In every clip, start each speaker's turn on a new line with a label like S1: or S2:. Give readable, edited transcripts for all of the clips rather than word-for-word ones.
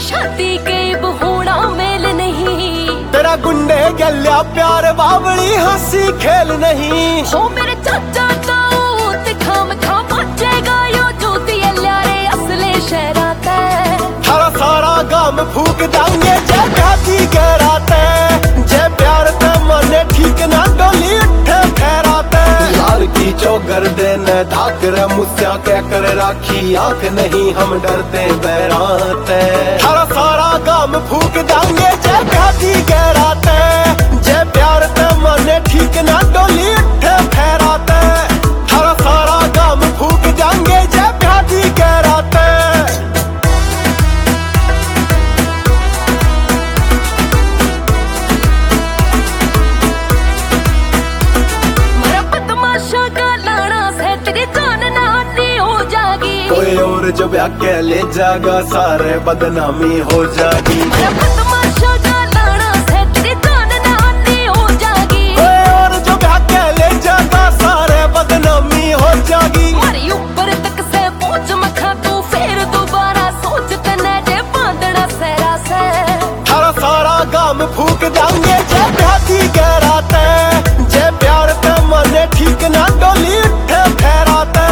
S1: शादी के होना मेल नहीं।
S2: तेरा गुंडे गल्या प्यार बावली हंसी खेल नहीं।
S1: हो मेरे चाचा ताऊ ते खाम खाम बचेगा यो जोती ल्यारे असले शहरा ते।
S2: थारा सारा गाम फूक दांगे जे शादी कराते। जे प्यार ते मने ठीक ना डोली उठे फेराते। यार की चौगर देने धाकर मुस्या कह कर राखी आंख नहीं हम डरते बैराते। थारा सारा गाम फूक दांगे जे शादी कराते। जे प्यार ते मने ठीक ना डोली उठे फेराते। थारा सारा गाम फूक दांगे जे शादी कराते। कोई और जो ब्याह के ले जागा सारे बदनामी हो जागी। कोई और जो ब्याह के ले जागा सारे बदनामी हो जागी।
S1: ऊपर तक से पहुंच मखा तू फिर दोबारा सोच तने जे बांधना सहरा से।
S2: थारा सारा गाम फूक दांगे जे शादी कराते। जे प्यार ते मने ठीक ना डोली उठे फेराते।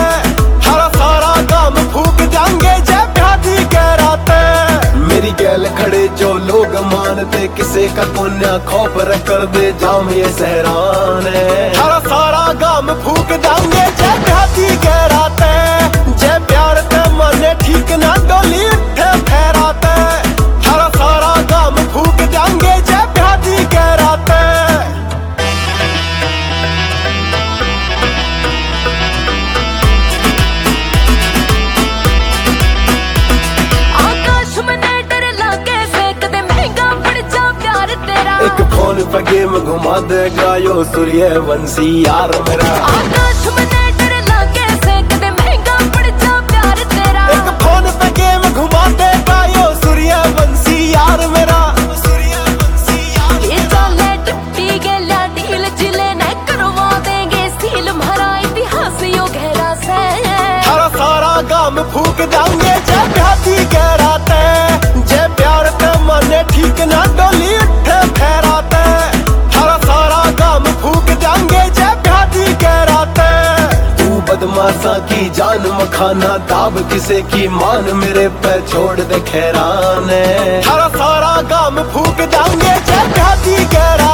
S2: मेरी गैल खड़े जो लोग मानते किसे का पुण्य खौफ रख कर दे जाम ये सहरान है। थारा सारा गाम फूक दांगे जे शादी कराते। जे प्यार ते मने ठीक ना डोली उठे फेराते। थारा सारा गाम फूक दांगे जे शादी कराते। एक फोन पे गेम घुमा देगा यो सूर्यवंशी यार मेरा।
S1: आकाश में डर लागे से कदे महंगा पड़ जा प्यार तेरा।
S2: एक फोन पे गेम घुमा देगा यो सूर्यवंशी यार मेरा।
S1: ये चाले टूटी गेला डील जिले न करवा देंगे सील हमारा इतिहास यो गहरा से।
S2: थारा सारा गाम फूक दांगे जे शादी कराते। जे प्यार ते मने ठीक ना डोली उठे फेराते। थारा सारा गाम फूक दांगे जे शादी कराते। तू बदमाशा की जान मखाना दाब किसे की मान मेरे पे छोड़ दे खैरान है। थारा सारा गाम फूक दांगे जे शादी कराते।